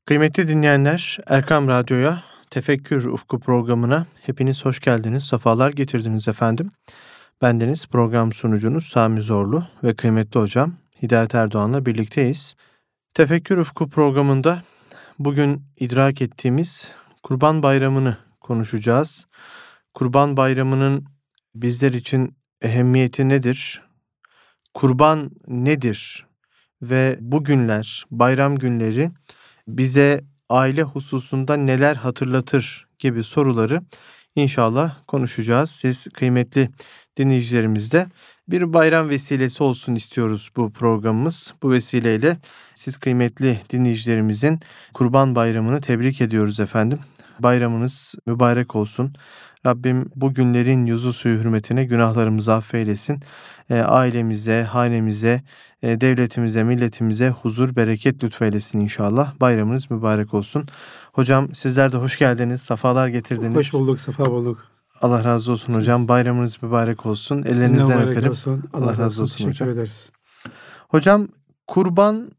Kıymetli dinleyenler, Erkam Radyo'ya, Tefekkür Ufku programına hepiniz hoş geldiniz, sefalar getirdiniz efendim. Bendeniz program sunucunuz Sami Zorlu ve kıymetli hocam Hidayet Erdoğan'la birlikteyiz. Tefekkür Ufku programında bugün idrak ettiğimiz Kurban Bayramı'nı konuşacağız. Kurban Bayramı'nın bizler için ehemmiyeti nedir? Kurban nedir? Ve bu günler, bayram günleri bize aile hususunda neler hatırlatır gibi soruları inşallah konuşacağız. Siz kıymetli dinleyicilerimizle bir bayram vesilesi olsun istiyoruz bu programımız. Bu vesileyle siz kıymetli dinleyicilerimizin Kurban Bayramı'nı tebrik ediyoruz efendim. Bayramınız mübarek olsun. Rabbim bu günlerin yüzü suyu hürmetine günahlarımızı affeylesin. Ailemize, hanemize, devletimize, milletimize huzur, bereket lütfeylesin inşallah. Bayramınız mübarek olsun. Hocam sizler de hoş geldiniz, sefalar getirdiniz. Hoş bulduk, sefa bulduk. Allah razı olsun hocam. Bayramınız mübarek olsun. Ellerinizden öperim. Allah razı olsun hocam. Teşekkür ederiz. Hocam kurban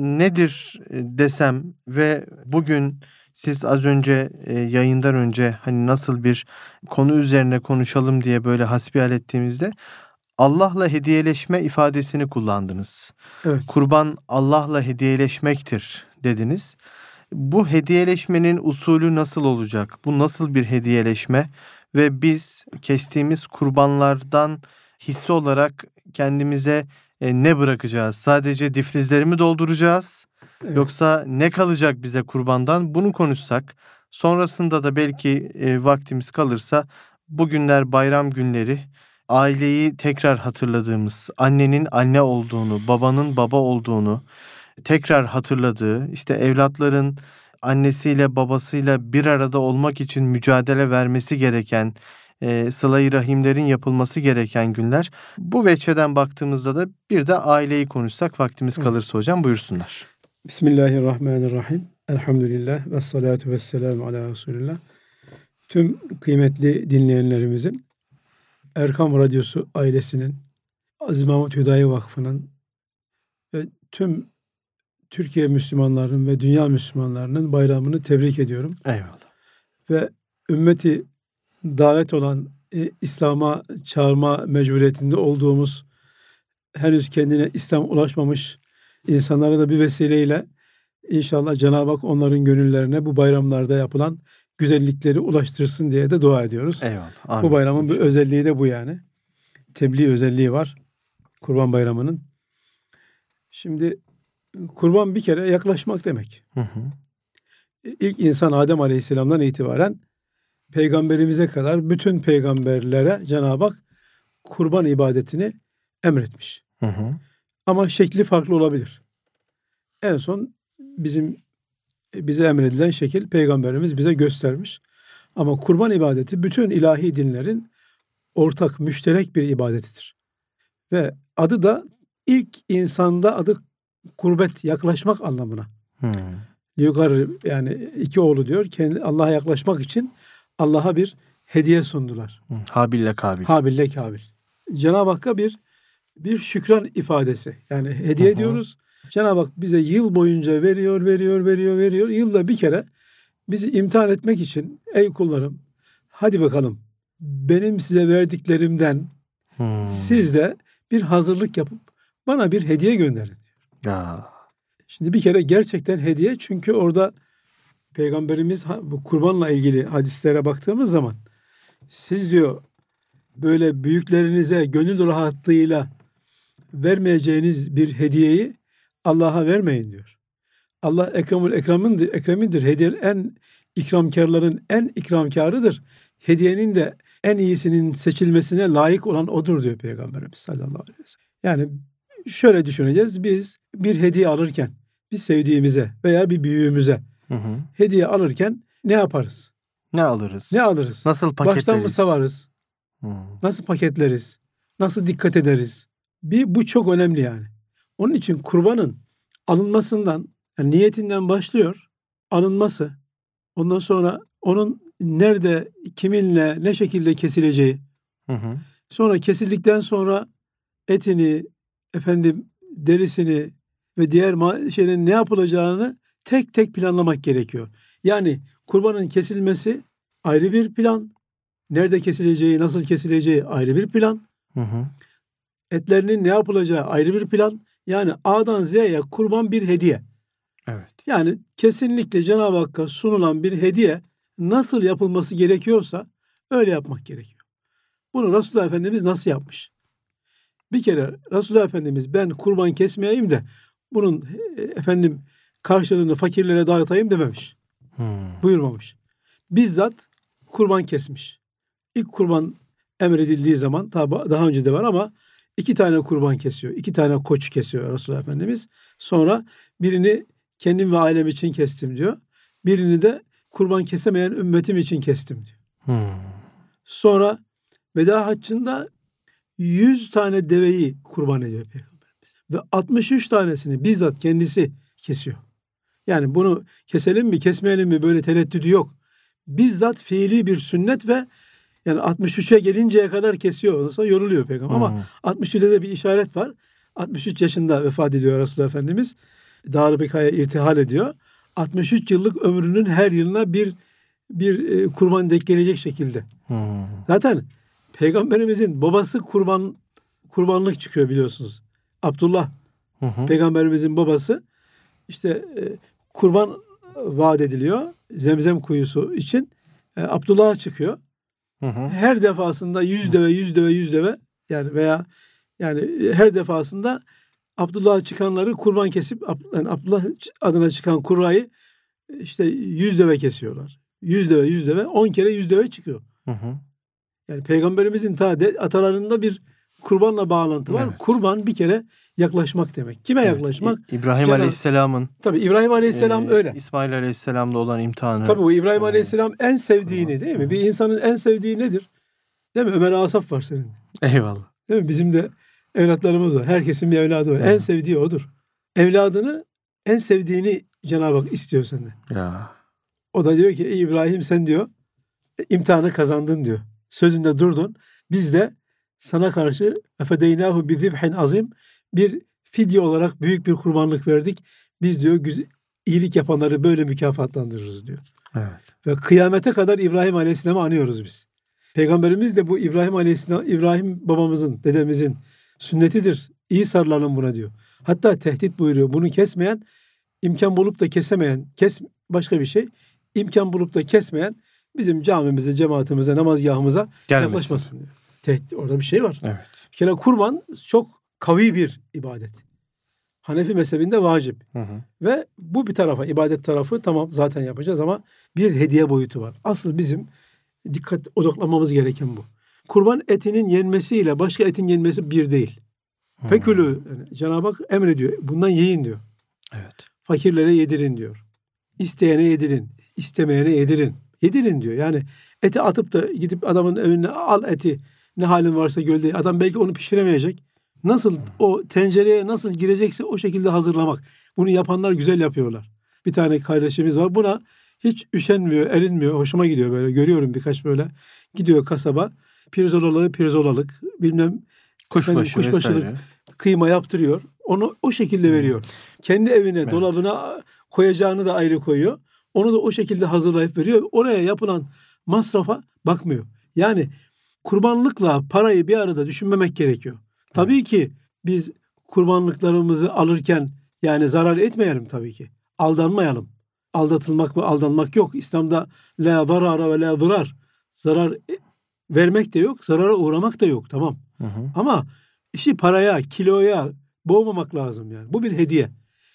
nedir desem ve bugün siz az önce yayından önce hani nasıl bir konu üzerine konuşalım diye böyle hasbihal ettiğimizde Allah'la hediyeleşme ifadesini kullandınız. Evet. Kurban Allah'la hediyeleşmektir dediniz. Bu hediyeleşmenin usulü nasıl olacak? Bu nasıl bir hediyeleşme? Ve biz kestiğimiz kurbanlardan hisse olarak kendimize ne bırakacağız? Sadece difrizleri mi dolduracağız? Evet. Yoksa ne kalacak bize kurbandan? Bunu konuşsak. Sonrasında da belki vaktimiz kalırsa bugünler bayram günleri. Aileyi tekrar hatırladığımız, annenin anne olduğunu, babanın baba olduğunu tekrar hatırladığı, işte evlatların annesiyle babasıyla bir arada olmak için mücadele vermesi gereken, sıla-i rahimlerin yapılması gereken günler. Bu veçheden baktığımızda da bir de aileyi konuşsak vaktimiz kalırsa hocam buyursunlar. Bismillahirrahmanirrahim. Elhamdülillah ve salatu ve selamu ala Resulillah. Tüm kıymetli dinleyenlerimizin, Erkam Radyosu ailesinin, Aziz Mahmut Hüdayi Vakfı'nın ve tüm Türkiye Müslümanlarının ve dünya Müslümanlarının bayramını tebrik ediyorum. Eyvallah. Ve ümmeti davet olan İslam'a çağırma mecburiyetinde olduğumuz, henüz kendine İslam ulaşmamış insanlara da bir vesileyle inşallah Cenab-ı Hak onların gönüllerine bu bayramlarda yapılan güzellikleri ulaştırsın diye de dua ediyoruz. Eyvallah. Amin. Bu bayramın bir özelliği de bu yani. Tebliğ özelliği var Kurban Bayramı'nın. Şimdi kurban bir kere yaklaşmak demek. İlk insan Adem Aleyhisselam'dan itibaren peygamberimize kadar bütün peygamberlere Cenab-ı Hak kurban ibadetini emretmiş. Ama şekli farklı olabilir. En son bize emredilen şekil peygamberimiz bize göstermiş. Ama kurban ibadeti bütün ilahi dinlerin ortak, müşterek bir ibadetidir. Ve adı da ilk insanda adı kurbet, yaklaşmak anlamına. Yukarı yani iki oğlu diyor, kendi Allah'a yaklaşmak için Allah'a bir hediye sundular. Habil'le Kabil. Habil'le Kabil. Cenab-ı Hakk'a bir şükran ifadesi. Yani hediye ediyoruz. Cenab-ı Hak bize yıl boyunca veriyor. Yılda bir kere bizi imtihan etmek için, ey kullarım, hadi bakalım benim size verdiklerimden siz de bir hazırlık yapıp bana bir hediye gönderin. Ya. Şimdi bir kere gerçekten hediye, çünkü orada Peygamberimiz bu kurbanla ilgili hadislere baktığımız zaman siz diyor böyle büyüklerinize gönül rahatlığıyla vermeyeceğiniz bir hediyeyi Allah'a vermeyin diyor. Allah Ekremül Ekremindir. Hediye en ikramkarların en ikramkarıdır. Hediyenin de en iyisinin seçilmesine layık olan odur diyor Peygamberimiz sallallahu aleyhi ve sellem. Yani şöyle düşüneceğiz. Biz bir hediye alırken bir sevdiğimize veya bir büyüğümüze hediye alırken ne yaparız? Ne alırız? Nasıl paketleriz? Baştan mı savarız? Nasıl paketleriz? Nasıl dikkat ederiz? Bu çok önemli yani. Onun için kurbanın alınmasından, yani niyetinden başlıyor. Alınması. Ondan sonra onun nerede, kiminle, ne şekilde kesileceği. Sonra kesildikten sonra etini, derisini ve diğer şeylerin ne yapılacağını tek tek planlamak gerekiyor. Yani kurbanın kesilmesi ayrı bir plan. Nerede kesileceği, nasıl kesileceği ayrı bir plan. Hı hı. Etlerinin ne yapılacağı ayrı bir plan. Yani A'dan Z'ye kurban bir hediye. Evet. Yani kesinlikle Cenab-ı Hakk'a sunulan bir hediye nasıl yapılması gerekiyorsa öyle yapmak gerekiyor. Bunu Resulullah Efendimiz nasıl yapmış? Bir kere Resulullah Efendimiz ben kurban kesmeyeyim de bunun karşılığını fakirlere dağıtayım dememiş. Buyurmamış. Bizzat kurban kesmiş. İlk kurban emredildiği zaman daha önce de var ama 2 tane kurban kesiyor. 2 tane koç kesiyor Resulullah Efendimiz. Sonra birini kendim ve ailem için kestim diyor. Birini de kurban kesemeyen ümmetim için kestim diyor. Sonra veda haccında 100 tane deveyi kurban ediyor Peygamberimiz. Ve 63 tanesini bizzat kendisi kesiyor. Yani bunu keselim mi kesmeyelim mi böyle tereddüdü yok. Bizzat fiili bir sünnet ve yani 63'e gelinceye kadar kesiyor. Ondan sonra yoruluyor Peygamber. Ama 63'te de bir işaret var. 63 yaşında vefat ediyor Resulullah Efendimiz. Dağ-ı Beka'ya irtihal ediyor. 63 yıllık ömrünün her yılına bir kurban denk gelecek şekilde. Zaten Peygamberimizin babası kurbanlık çıkıyor biliyorsunuz. Abdullah Peygamberimizin babası işte kurban vaat ediliyor. Zemzem kuyusu için Abdullah'a çıkıyor. Her defasında 100 deve yani veya yani her defasında Abdullah'a çıkanları kurban kesip yani Abdullah adına çıkan kurayı işte 100 deve kesiyorlar. 100 deve 10 kere 100 deve çıkıyor. Yani Peygamberimizin atalarında bir kurbanla bağlantı var. Evet. Kurban bir kere yaklaşmak demek. Kime yaklaşmak? İbrahim Aleyhisselam'ın. Tabii İbrahim Aleyhisselam öyle. İsmail Aleyhisselam'la olan imtihanı. Tabii bu İbrahim Aleyhisselam en sevdiğini değil mi? Bir insanın en sevdiği nedir? Değil mi? Ömer Asaf var senin. Eyvallah. Değil mi? Bizim de evlatlarımız var. Herkesin bir evladı var. Evet. En sevdiği odur. Evladını en sevdiğini Cenab-ı Hak istiyor senden. Ya. O da diyor ki ey İbrahim sen diyor imtihanı kazandın diyor. Sözünde durdun. Biz de sana karşı efedeynahu bi zibhin azim bir fidye olarak büyük bir kurbanlık verdik. Biz diyor iyilik yapanları böyle mükafatlandırırız diyor. Evet. Ve kıyamete kadar İbrahim Aleyhisselam'ı anıyoruz biz. Peygamberimiz de bu İbrahim babamızın, dedemizin sünnetidir. İyi sarılalım buna diyor. Hatta tehdit buyuruyor. Bunu kesmeyen, imkan bulup da kesemeyen, başka bir şey. İmkan bulup da kesmeyen bizim camimize, cemaatimize, namazgahımıza yaklaşmasın diyor. Orada bir şey var. Evet. Bir kere kurban çok kavi bir ibadet. Hanefi mezhebinde vacip. Ve bu bir tarafa, ibadet tarafı tamam zaten yapacağız ama bir hediye boyutu var. Asıl bizim dikkat odaklanmamız gereken bu. Kurban etinin yenmesiyle başka etin yenmesi bir değil. Fekülü, yani Cenab-ı Hak emrediyor. Bundan yiyin diyor. Evet. Fakirlere yedirin diyor. İsteyene yedirin. İstemeyene yedirin. Yedirin diyor. Yani eti atıp da gidip adamın önüne al eti ne halin varsa gölde. Adam belki onu pişiremeyecek. Nasıl o tencereye nasıl girecekse o şekilde hazırlamak. Bunu yapanlar güzel yapıyorlar. Bir tane kardeşimiz var. Buna hiç üşenmiyor, erinmiyor. Hoşuma gidiyor böyle. Görüyorum birkaç böyle. Gidiyor kasaba. Pirzolalık bilmem kuşbaşılık kıyma yaptırıyor. Onu o şekilde veriyor. Kendi evine, evet, dolabına koyacağını da ayrı koyuyor. Onu da o şekilde hazırlayıp veriyor. Oraya yapılan masrafa bakmıyor. Yani kurbanlıkla parayı bir arada düşünmemek gerekiyor. Tabii ki biz kurbanlıklarımızı alırken yani zarar etmeyelim tabii ki. Aldanmayalım. Aldatılmak ve aldanmak yok. İslam'da la zarara ve la zarar. Zarar vermek de yok, zarara uğramak da yok. Tamam. Ama işi paraya, kiloya boğmamak lazım yani. Bu bir hediye.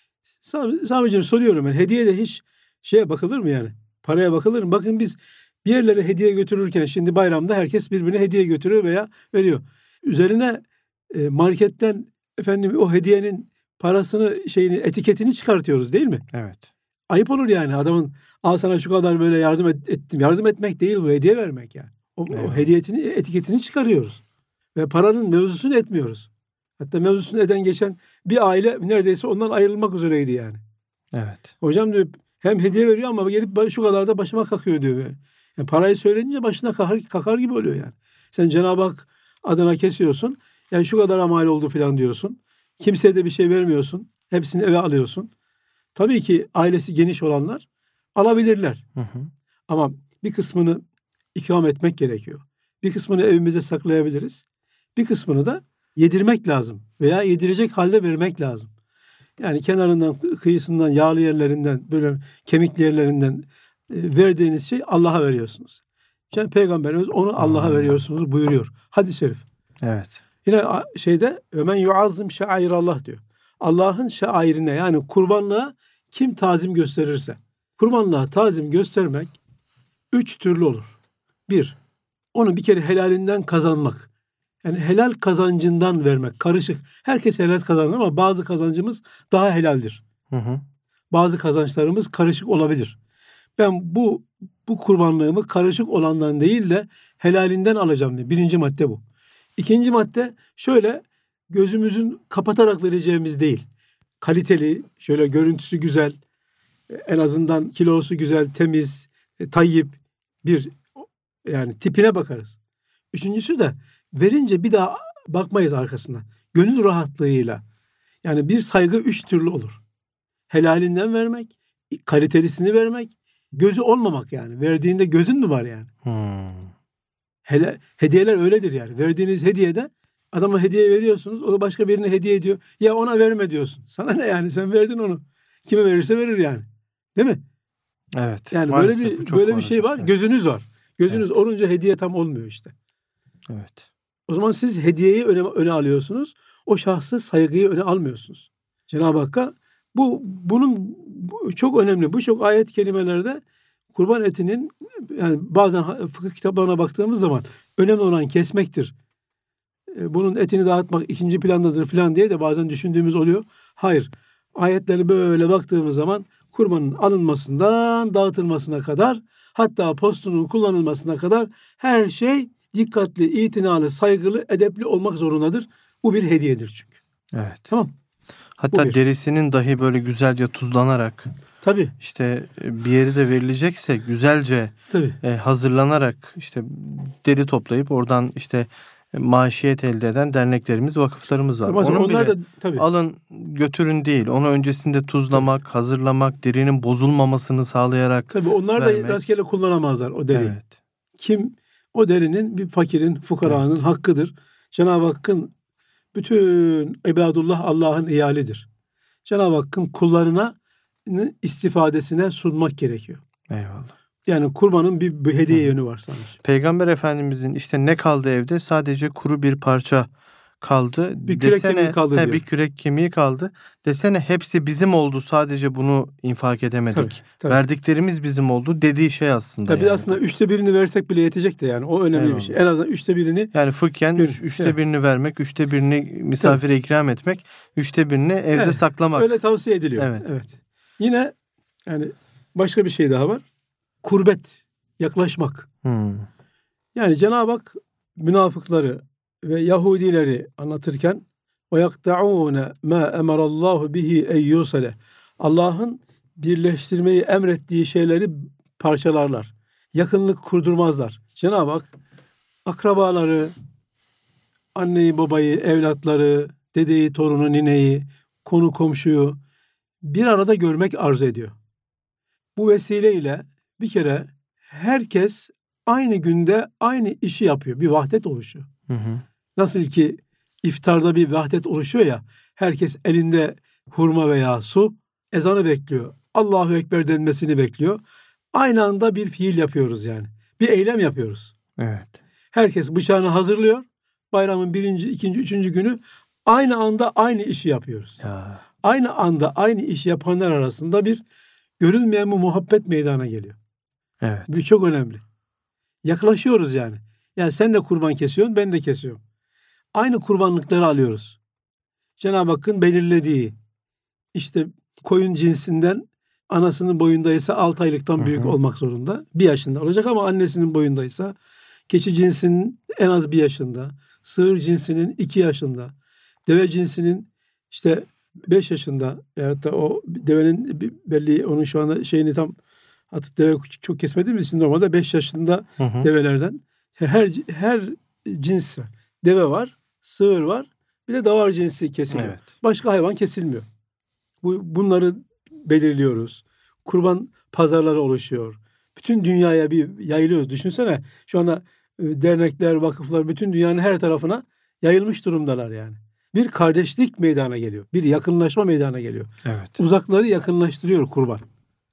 Sami'cim soruyorum ben. Hediye de hiç şeye bakılır mı yani? Paraya bakılır mı? Bakın biz bir yerlere hediye götürürken şimdi bayramda herkes birbirine hediye götürüyor veya veriyor. Üzerine marketten o hediyenin parasını etiketini çıkartıyoruz değil mi? Evet. Ayıp olur yani adamın al sana şu kadar böyle yardım ettim. Yardım etmek değil bu, hediye vermek yani. O hediyetini, etiketini çıkarıyoruz. Ve paranın mevzusunu etmiyoruz. Hatta mevzusunu eden geçen bir aile neredeyse ondan ayrılmak üzereydi yani. Evet. Hocam diyor hem hediye veriyor ama gelip şu kadar da başıma kakıyor diyor. Yani parayı söyleyince başına kakar gibi oluyor yani. Sen Cenab-ı Hak adına kesiyorsun. Yani şu kadar mal oldu falan diyorsun. Kimseye de bir şey vermiyorsun. Hepsini eve alıyorsun. Tabii ki ailesi geniş olanlar alabilirler. Hı hı. Ama bir kısmını ikram etmek gerekiyor. Bir kısmını evimize saklayabiliriz. Bir kısmını da yedirmek lazım veya yedirecek halde vermek lazım. Yani kenarından, kıyısından, yağlı yerlerinden, böyle kemikli yerlerinden verdiğiniz şey Allah'a veriyorsunuz. Yani Peygamberimiz onu Allah'a veriyorsunuz buyuruyor. Hadis-i şerif. Evet. Yine şeyde ve men yuazzim şairallah diyor. Allah'ın şairine yani kurbanlığa kim tazim gösterirse. Kurbanlığa tazim göstermek 3 türlü olur. 1. Onu bir kere helalinden kazanmak. Yani helal kazancından vermek. Karışık. Herkes helal kazanır ama bazı kazancımız daha helaldir. Hı hı. Bazı kazançlarımız karışık olabilir. Ben bu kurbanlığımı karışık olandan değil de helalinden alacağım diye. 1. madde bu. 2. madde şöyle gözümüzün kapatarak vereceğimiz değil. Kaliteli, şöyle görüntüsü güzel, en azından kilosu güzel, temiz, tayyip bir yani tipine bakarız. 3.'sü de verince bir daha bakmayız arkasına. Gönül rahatlığıyla. Yani bir saygı 3 türlü olur. Helalinden vermek, kalitelisini vermek, gözü olmamak yani. Verdiğinde gözün mü var yani? Hediyeler öyledir yani. Verdiğiniz hediyede adama hediye veriyorsunuz. O da başka birine hediye ediyor. Ya ona verme diyorsun. Sana ne yani? Sen verdin onu. Kime verirse verir yani. Değil mi? Evet. Yani Maalesef böyle bir şey var. Evet. Gözünüz var. Gözünüz Evet. olunca hediye tam olmuyor işte. Evet. O zaman siz hediyeyi öne alıyorsunuz. O şahsı saygıyı öne almıyorsunuz. Cenab-ı Hakk'a bunun çok önemli. Bu çok ayet kelimelerde kurban etinin yani bazen fıkıh kitaplarına baktığımız zaman önemli olan kesmektir. Bunun etini dağıtmak ikinci plandadır falan diye de bazen düşündüğümüz oluyor. Hayır. Ayetleri böyle baktığımız zaman kurbanın alınmasından dağıtılmasına kadar hatta postunun kullanılmasına kadar her şey dikkatli, itinalı, saygılı, edepli olmak zorundadır. Bu bir hediyedir çünkü. Evet. Tamam. Hatta derisinin dahi böyle güzelce tuzlanarak Tabii. işte bir yeri de verilecekse güzelce hazırlanarak işte deri toplayıp oradan işte maaşiyet elde eden derneklerimiz, vakıflarımız var. Onun onlar bile da tabii. alın götürün değil. Onu öncesinde tuzlamak, hazırlamak, derinin bozulmamasını sağlayarak Tabii onlar vermek. da rastgele kullanamazlar o deriyi. Evet. Kim o derinin bir fakirin, fukaranın hakkıdır. Cenab-ı Hakk'ın bütün ibadullah Allah'ın iyalidir. Cenab-ı Hakk'ın kullarına istifadesine sunmak gerekiyor. Eyvallah. Yani kurbanın bir hediye yönü var sanmış. Peygamber Efendimizin işte ne kaldı evde? Sadece kuru bir parça kaldı. Bir kürek kemiği kaldı diyor. Bir kürek kemiği kaldı. Desene hepsi bizim oldu. Sadece bunu infak edemedik. Tabii. Verdiklerimiz bizim oldu dediği şey aslında. Tabii aslında 1/3'ünü versek bile yetecek de yani. O önemli bir şey. En azından 1/3'ünü yani fıkhen 1/3'ünü vermek, 1/3'ünü misafire ikram etmek, 1/3'ünü evde saklamak. Öyle tavsiye ediliyor. Evet. Yine yani başka bir şey daha var. Kurbet, yaklaşmak. Yani Cenab-ı Hak münafıkları ve Yahudileri anlatırken وَيَقْتَعُونَ مَا اَمَرَ اللّٰهُ بِهِ اَيُّسَلَ Allah'ın birleştirmeyi emrettiği şeyleri parçalarlar. Yakınlık kurdurmazlar. Cenab-ı Hak akrabaları, anneyi, babayı, evlatları, dedeyi, torunu, nineyi, konu komşuyu bir arada görmek arzu ediyor. Bu vesileyle bir kere herkes aynı günde aynı işi yapıyor. Bir vahdet oluşuyor. Nasıl ki iftarda bir vahdet oluşuyor ya, herkes elinde hurma veya su, ezanı bekliyor. Allahu Ekber denmesini bekliyor. Aynı anda bir fiil yapıyoruz yani. Bir eylem yapıyoruz. Evet. Herkes bıçağını hazırlıyor. Bayramın 1., 2., 3. günü aynı anda aynı işi yapıyoruz. Ya. Aynı anda aynı işi yapanlar arasında bir görülmeyen bu muhabbet meydana geliyor. Evet. Bu çok önemli. Yaklaşıyoruz yani. Yani sen de kurban kesiyorsun, ben de kesiyorum. Aynı kurbanlıkları alıyoruz. Cenab-ı Hakk'ın belirlediği işte koyun cinsinden anasının boyundaysa 6 aylıktan büyük olmak zorunda. 1 yaşında olacak ama annesinin boyundaysa keçi cinsinin en az 1 yaşında, sığır cinsinin 2 yaşında, deve cinsinin işte 5 yaşında veyahut da o devenin belli onun şu anda şeyini tam artık deve çok kesmediğimiz için normalde 5 yaşında develerden her cins var. Deve var, sığır var, bir de davar cinsi kesiliyor. Evet. Başka hayvan kesilmiyor. Bunları belirliyoruz. Kurban pazarları oluşuyor. Bütün dünyaya bir yayılıyoruz. Düşünsene şu anda dernekler, vakıflar bütün dünyanın her tarafına yayılmış durumdalar yani. Bir kardeşlik meydana geliyor. Bir yakınlaşma meydana geliyor. Evet. Uzakları yakınlaştırıyor kurban.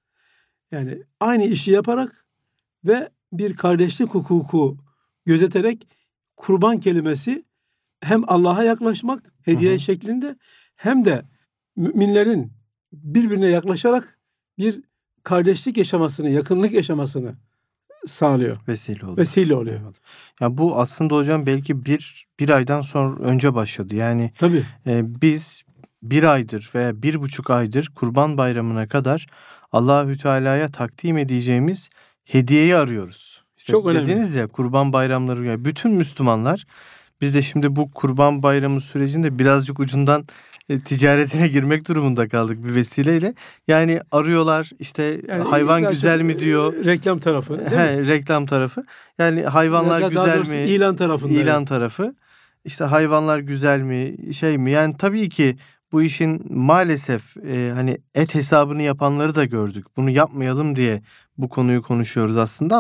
Yani aynı işi yaparak ve bir kardeşlik hukuku gözeterek kurban kelimesi hem Allah'a yaklaşmak hediye şeklinde hem de müminlerin birbirine yaklaşarak bir kardeşlik yaşamasını, yakınlık yaşamasını sağlıyor. Vesile oluyor. Eyvallah. Ya bu aslında hocam belki bir aydan sonra önce başladı. Yani Tabii. Biz bir aydır veya 1,5 aydır Kurban Bayramı'na kadar Allahü Teala'ya takdim edeceğimiz hediyeyi arıyoruz. İşte Çok önemli. dediniz ya Kurban Bayramları, yani bütün Müslümanlar, biz de şimdi bu Kurban Bayramı sürecinde birazcık ucundan ticaretine girmek durumunda kaldık bir vesileyle. Yani arıyorlar işte, Yani hayvan güzel mi diyor. Reklam tarafı. Değil mi? Reklam tarafı. Yani hayvanlar Ya da daha güzel doğrusu mi? İlan tarafında. İlan tarafı. İşte hayvanlar güzel mi, şey mi? Yani tabii ki bu işin maalesef hani et hesabını yapanları da gördük. Bunu yapmayalım diye bu konuyu konuşuyoruz aslında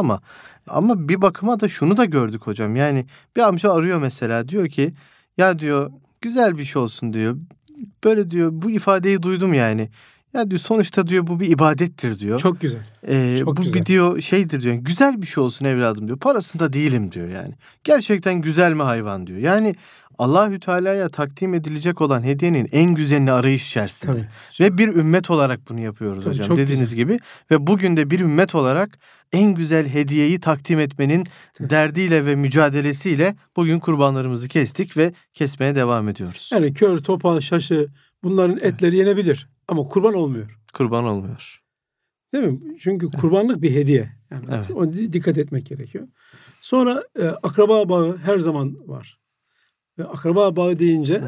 ama bir bakıma da şunu da gördük hocam. Yani bir amca arıyor mesela, diyor ki ya diyor güzel bir şey olsun diyor. Böyle diyor, bu ifadeyi duydum yani. Ya diyor sonuçta diyor bu bir ibadettir diyor. Çok güzel. Çok Bu güzel. bir diyor şeydir diyor. Güzel bir şey olsun evladım diyor. Parasında değilim diyor yani. Gerçekten güzel mi hayvan diyor. Yani Allahü Teala'ya takdim edilecek olan hediyenin en güzelini arayış içerisinde. Tabii. Ve bir ümmet olarak bunu yapıyoruz Tabii, hocam. çok Dediğiniz güzel. gibi. Ve bugün de bir ümmet olarak en güzel hediyeyi takdim etmenin derdiyle ve mücadelesiyle bugün kurbanlarımızı kestik ve kesmeye devam ediyoruz. Yani kör, topal, şaşı bunların etleri yenebilir ama kurban olmuyor. Kurban olmuyor. Değil mi? Çünkü kurbanlık bir hediye. Yani Evet. o dikkat etmek gerekiyor. Sonra akraba bağı her zaman var. Ve akraba bağı deyince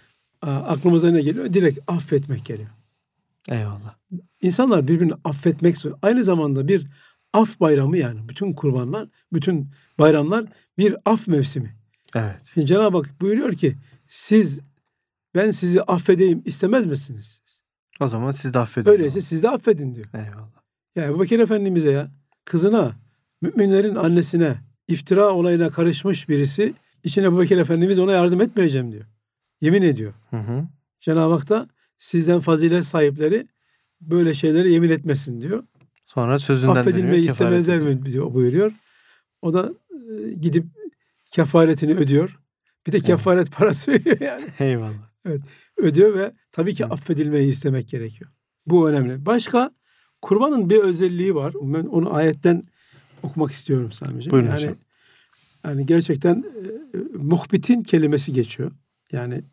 aklımıza ne geliyor? Direkt affetmek geliyor. Eyvallah. İnsanlar birbirini affetmek istiyor. Aynı zamanda bir af bayramı, yani bütün kurbanlar, bütün bayramlar bir af mevsimi. Evet. Şimdi Cenab-ı Hak buyuruyor ki ben sizi affedeyim istemez misiniz? O zaman siz de affedin. Öyleyse siz de affedin diyor. Eyvallah. Yani Ebubekir Efendimiz'e kızına, müminlerin annesine iftira olayına karışmış birisi için Ebubekir Efendimiz ona yardım etmeyeceğim diyor. Yemin ediyor. Cenab-ı Hak da sizden fazilet sahipleri böyle şeylere yemin etmesin diyor. Sonra sözünden affedilmeyi istemezler mi diyor, buyuruyor. O da gidip kefaretini ödüyor. Bir de kefaret parası veriyor yani. Eyvallah. Evet, ödüyor ve tabii ki affedilmeyi istemek gerekiyor. Bu önemli. Başka, kurbanın bir özelliği var. Ben onu ayetten okumak istiyorum Sami'ciğim. Buyurun hocam. Yani gerçekten muhbitin kelimesi geçiyor. Yani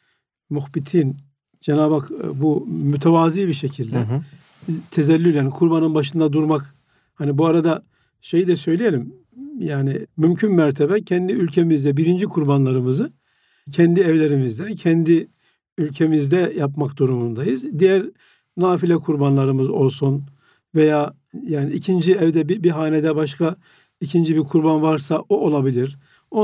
muhbitin, Cenab-ı Hak bu mütevazi bir şekilde tezellül, yani kurbanın başında durmak. Hani bu arada şeyi de söyleyelim. Yani mümkün mertebe kendi ülkemizde birinci kurbanlarımızı kendi evlerimizde, kendi ülkemizde yapmak durumundayız. Diğer nafile kurbanlarımız olsun veya yani ikinci evde bir hanede başka ikinci bir kurban varsa o olabilir.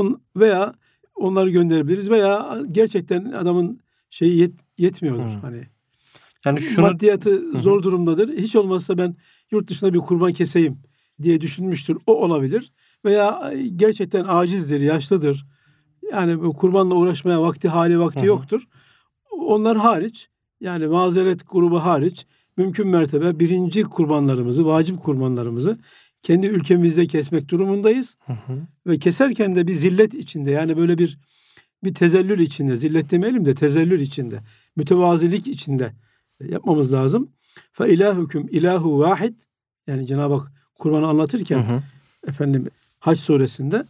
Veya onları gönderebiliriz veya gerçekten adamın şeyi yetmiyordur. Hani yani maddiyatı zor durumdadır. Hiç olmazsa ben yurt dışında bir kurban keseyim diye düşünmüştür. O olabilir. Veya gerçekten acizdir, yaşlıdır. Yani bu kurbanla uğraşmaya vakti yoktur. Onlar hariç, yani mazeret grubu hariç mümkün mertebe birinci kurbanlarımızı, vacip kurbanlarımızı kendi ülkemizde kesmek durumundayız. Ve keserken de bir zillet içinde, yani böyle bir tezellül içinde, zillet demeyelim de tezellül içinde, mütevazilik içinde yapmamız lazım. Fe ilahukum ilahu vahid, yani Cenab-ı Hak kurbanı anlatırken efendim Hac suresinde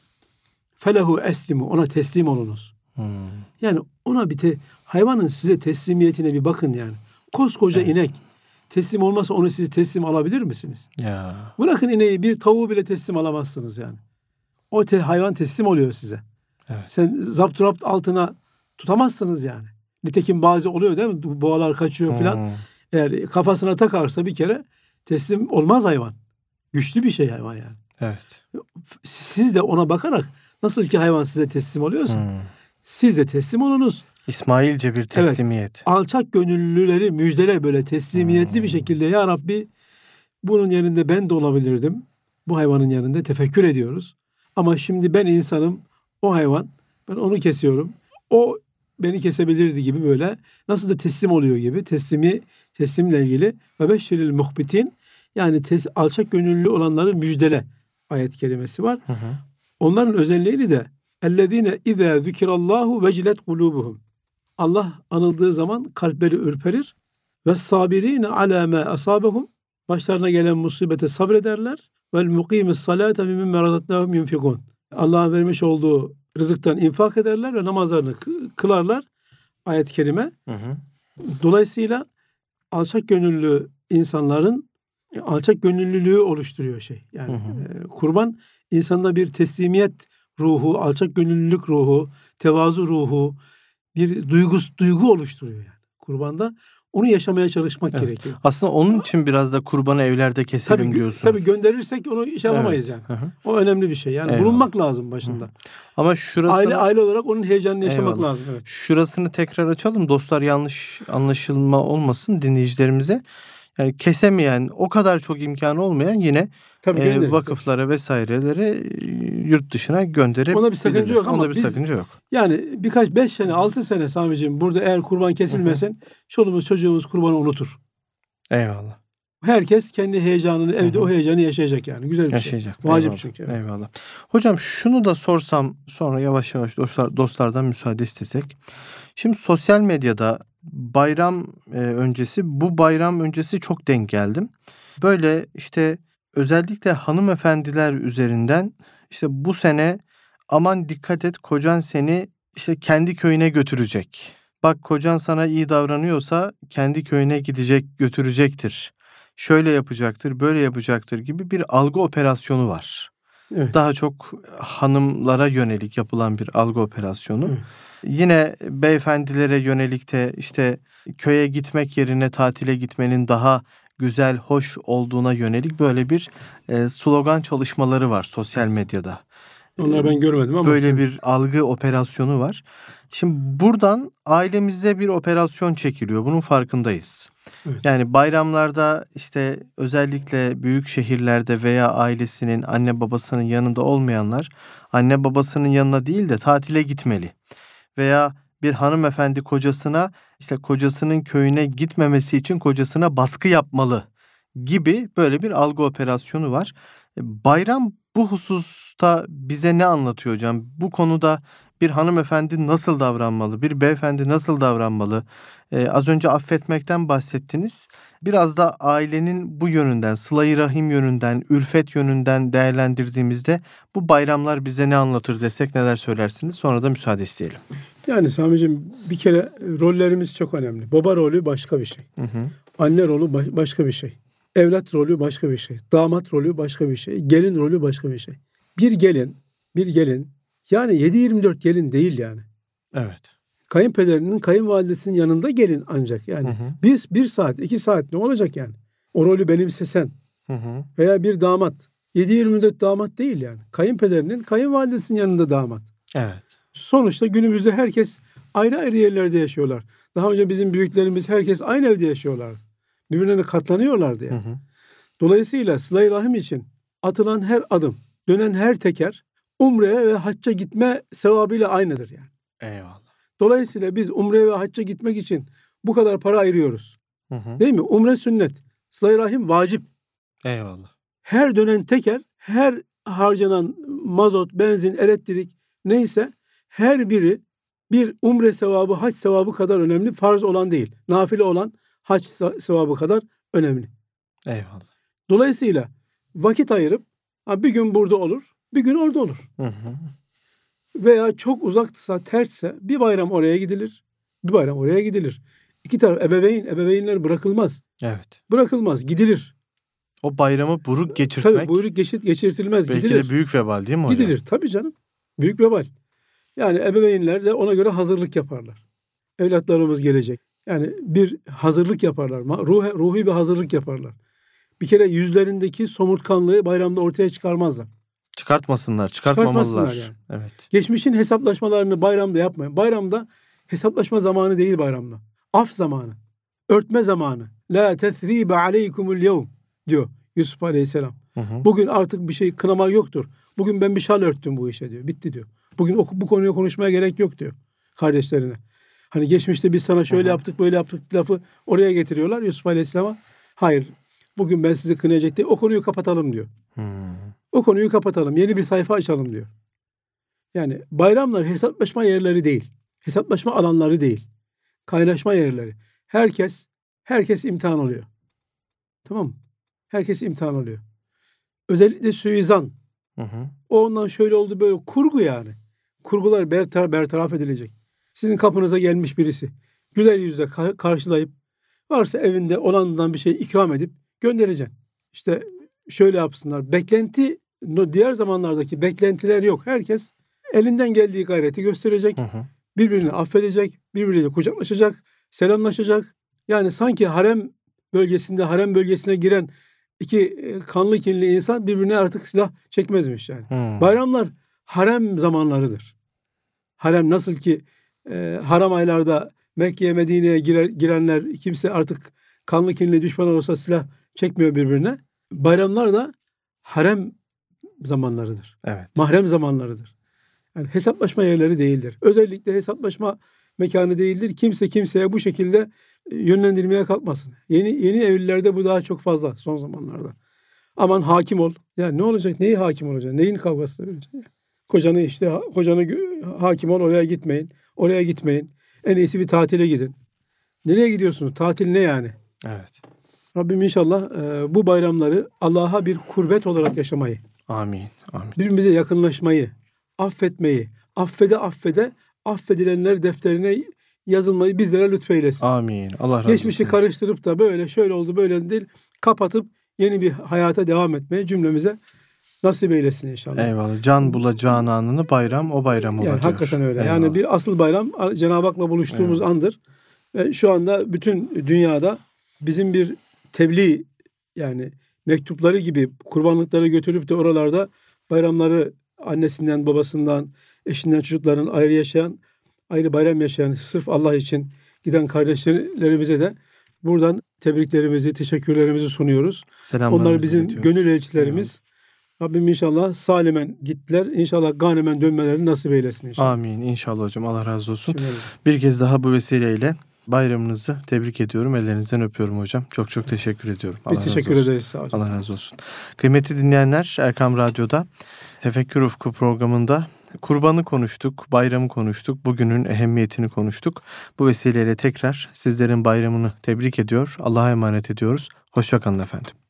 felehu eslimu, ona teslim olunuz. Yani ona hayvanın size teslimiyetine bir bakın yani. Koskoca inek teslim olmasa onu siz teslim alabilir misiniz? Ya. Bırakın ineği, bir tavuğu bile teslim alamazsınız yani. O hayvan teslim oluyor size. Evet. Sen zapturapt altına tutamazsınız yani. Nitekim bazı oluyor değil mi? Boğalar kaçıyor filan. Eğer kafasına takarsa bir kere teslim olmaz hayvan. Güçlü bir şey hayvan yani. Evet. Siz de ona bakarak nasıl ki hayvan size teslim oluyorsa siz de teslim olunuz. İsmailce bir teslimiyet. Evet, alçak gönüllüleri müjdele böyle teslimiyetli bir şekilde. Ya Rabbi, bunun yerinde ben de olabilirdim. Bu hayvanın yanında tefekkür ediyoruz. Ama şimdi ben insanım, o hayvan. Ben onu kesiyorum. O beni kesebilirdi gibi böyle. Nasıl da teslim oluyor gibi. Teslimle ilgili. Ve beşşiril muhbitin, yani alçak gönüllü olanları müjdele ayet kelimesi var. Hı hı. Onların özelliği de ellezine izâ zükirallahu vecilet kulûbuhum. Allah anıldığı zaman kalpleri ürperir. Ve sabirine alâ mâ asâbehum. Başlarına gelen musibete sabrederler. Vel mukimis salâte mimmen razaknâhum yunfikûn. Allah'ın vermiş olduğu rızıktan infak ederler ve namazlarını kılarlar. Ayet-i kerime. Hı hı. Dolayısıyla alçak gönüllü insanların alçak gönüllülüğü oluşturuyor şey. Yani kurban insanda bir teslimiyet ruhu, alçak gönüllülük ruhu, tevazu ruhu, bir duygu oluşturuyor yani. Kurbanda onu yaşamaya çalışmak gerekiyor. Aslında onun için biraz da kurbanı evlerde keselim diyorsunuz. Tabii gönderirsek onu iş yapamayız yani. O önemli bir şey. Yani bulunmak lazım başında. Ama şurasını aile olarak onun heyecanını yaşamak lazım. Evet. Şurasını tekrar açalım. Dostlar, yanlış anlaşılma olmasın dinleyicilerimize. Yani kesemeyen, o kadar çok imkanı olmayan yine vakıflara vesairelere yurt dışına gönderebilirler. Ona bir sakınca yok ama onda bir sakınca yok. Yani birkaç 5 sene 6 sene Sami'ciğim burada eğer kurban kesilmesin çoluğumuz çocuğumuz kurbanı unutur. Eyvallah. Herkes kendi heyecanını evde o heyecanı yaşayacak yani. Güzel bir yaşayacak. Şey. Vacip çünkü. Evet. Eyvallah. Hocam şunu da sorsam sonra yavaş yavaş dostlardan müsaade istesek. Şimdi sosyal medyada bayram öncesi çok denk geldim. Böyle işte özellikle hanımefendiler üzerinden işte bu sene aman dikkat et, kocan seni işte kendi köyüne götürecek. Bak, kocan sana iyi davranıyorsa kendi köyüne götürecektir. Şöyle yapacaktır, böyle yapacaktır gibi bir algı operasyonu var. Evet. Daha çok hanımlara yönelik yapılan bir algı operasyonu. Evet. Yine beyefendilere yönelik de işte köye gitmek yerine tatile gitmenin daha güzel, hoş olduğuna yönelik böyle bir slogan çalışmaları var sosyal medyada. Onları ben görmedim ama. Böyle bir algı operasyonu var. Şimdi buradan ailemize bir operasyon çekiliyor. Bunun farkındayız. Evet. Yani bayramlarda işte özellikle büyük şehirlerde veya ailesinin, anne babasının yanında olmayanlar anne babasının yanına değil de tatile gitmeli. Veya bir hanımefendi kocasına işte kocasının köyüne gitmemesi için kocasına baskı yapmalı gibi böyle bir algı operasyonu var. Bayram bu hususta bize ne anlatıyor hocam? Bu konuda bir hanımefendi nasıl davranmalı? Bir beyefendi nasıl davranmalı? Az önce affetmekten bahsettiniz. Biraz da ailenin bu yönünden, sıla-i rahim yönünden, ülfet yönünden değerlendirdiğimizde bu bayramlar bize ne anlatır desek neler söylersiniz? Sonra da müsaade isteyelim. Yani Sami'ciğim bir kere rollerimiz çok önemli. Baba rolü başka bir şey. Anne rolü başka bir şey. Evlat rolü başka bir şey. Damat rolü başka bir şey. Gelin rolü başka bir şey. Bir gelin yani 7-24 gelin değil yani. Evet. Kayınpederinin, kayınvalidesinin yanında gelin ancak yani. Biz 1 saat, 2 saat ne olacak yani? O rolü benimsesen veya bir damat 7-24 damat değil yani. Kayınpederinin, kayınvalidesinin yanında damat. Evet. Sonuçta günümüzde herkes ayrı ayrı yerlerde yaşıyorlar. Daha önce bizim büyüklerimiz herkes aynı evde yaşıyorlar. Birbirlerine katlanıyorlardı yani. Dolayısıyla sıla-i rahim için atılan her adım, dönen her teker umreye ve hacca gitme sevabıyla aynıdır yani. Eyvallah. Dolayısıyla biz umreye ve hacca gitmek için bu kadar para ayırıyoruz. Değil mi? Umre sünnet, sıla-i rahim vacip. Eyvallah. Her dönen teker, her harcanan mazot, benzin, elektrik neyse her biri bir umre sevabı, hac sevabı kadar önemli. Farz olan değil. Nafile olan hac sevabı kadar önemli. Eyvallah. Dolayısıyla vakit ayırıp bir gün burada olur, bir gün orada olur. Veya çok uzaksa, tersse bir bayram oraya gidilir, bir bayram oraya gidilir. İki taraf ebeveynler bırakılmaz. Evet. Bırakılmaz, gidilir. O bayramı buruk geçirtmek. Tabii buruk geçirtilmez, belki gidilir. de büyük vebal değil mi hocam? Gidilir tabii canım. Büyük vebal. Yani ebeveynler de ona göre hazırlık yaparlar. Evlatlarımız gelecek. Yani bir hazırlık yaparlar. Ruhi bir hazırlık yaparlar. Bir kere yüzlerindeki somurtkanlığı bayramda ortaya çıkarmazlar. Çıkartmamalılar. Yani. Evet. Geçmişin hesaplaşmalarını bayramda yapmayın. Bayramda Hesaplaşma zamanı değil bayramla. Af zamanı. Örtme zamanı. La tethribe aleykumul yevm diyor Yusuf Aleyhisselam. Bugün artık bir şey kınamak yoktur. Bugün ben bir şal örttüm bu işe diyor. Bitti diyor. Bugün bu konuyu konuşmaya gerek yok diyor kardeşlerine. Hani geçmişte biz sana şöyle yaptık böyle yaptık lafı oraya getiriyorlar Yusuf Aleyhisselam'a. Hayır. Bugün ben sizi kınayacak değil. O konuyu kapatalım diyor. O konuyu kapatalım. Yeni bir sayfa açalım diyor. Yani bayramlar hesaplaşma yerleri değil. Hesaplaşma alanları değil. Kaynaşma yerleri. Herkes imtihan oluyor. Tamam mı? Herkes imtihan oluyor. Özellikle suizan. O ondan şöyle oldu böyle kurgu yani. Kurgular bertaraf edilecek. Sizin kapınıza gelmiş birisi. Güler yüzle karşılayıp varsa evinde olandan bir şey ikram edip göndereceksin. İşte şöyle yapsınlar. Diğer zamanlardaki beklentiler yok. Herkes elinden geldiği gayreti gösterecek. Birbirini affedecek. Birbiriyle kucaklaşacak. Selamlaşacak. Yani sanki harem bölgesine giren iki kanlı kinli insan birbirine artık silah çekmezmiş yani. Bayramlar harem zamanlarıdır. Harem nasıl ki haram aylarda Mekke'ye Medine'ye girenler kimse artık kanlı kinli düşman olsa silah çekmiyor birbirine. Bayramlar da harem zamanlarıdır. Evet. Mahrem zamanlarıdır. Yani hesaplaşma yerleri değildir. Özellikle hesaplaşma mekanı değildir. Kimse kimseye bu şekilde yönlendirmeye kalkmasın. Yeni evlilerde bu daha çok fazla son zamanlarda. Aman hakim ol. Ya ne olacak? Neyi hakim olacak? Neyin kavgasını vereceksin? Kocanı hakim ol, oraya gitmeyin. Oraya gitmeyin. En iyisi bir tatile gidin. Nereye gidiyorsunuz? Tatil ne yani? Evet. Rabbim inşallah bu bayramları Allah'a bir kurbet olarak yaşamayı. Amin. Amin. Birbirimize yakınlaşmayı, affetmeyi, affede affedilenler defterine yazılmayı bizlere lütfeylesin. Amin. Allah razı olsun. Geçmişi karıştırıp da böyle şöyle oldu böyle değil kapatıp yeni bir hayata devam etmeyi cümlemize nasip eylesin inşallah. Eyvallah. Can bulacağın anını bayram o bayram ola Yani diyor. hakikaten öyle. Eyvallah. Yani bir asıl bayram Cenab-ı Hak'la buluştuğumuz andır. Ve şu anda bütün dünyada bizim bir tebliğ yani mektupları gibi kurbanlıkları götürüp de oralarda bayramları annesinden, babasından, eşinden, çocukların ayrı bayram yaşayan, sırf Allah için giden kardeşlerimize de buradan tebriklerimizi, teşekkürlerimizi sunuyoruz. Onlar bizim gönül elçilerimiz. Rabbim inşallah salimen gittiler. İnşallah ganemen dönmelerini nasip eylesin inşallah. Amin. İnşallah hocam. Allah razı olsun. Şimdi, Bir kez daha bu vesileyle bayramınızı tebrik ediyorum. Ellerinizden öpüyorum hocam. Çok çok teşekkür ediyorum. Biz teşekkür ederiz. Sağ olun. Allah razı olsun. Kıymetli dinleyenler, Erkam Radyo'da Tefekkür Ufku programında kurbanı konuştuk, bayramı konuştuk, bugünün ehemmiyetini konuştuk. Bu vesileyle tekrar sizlerin bayramını tebrik ediyor, Allah'a emanet ediyoruz. Hoşça kalın efendim.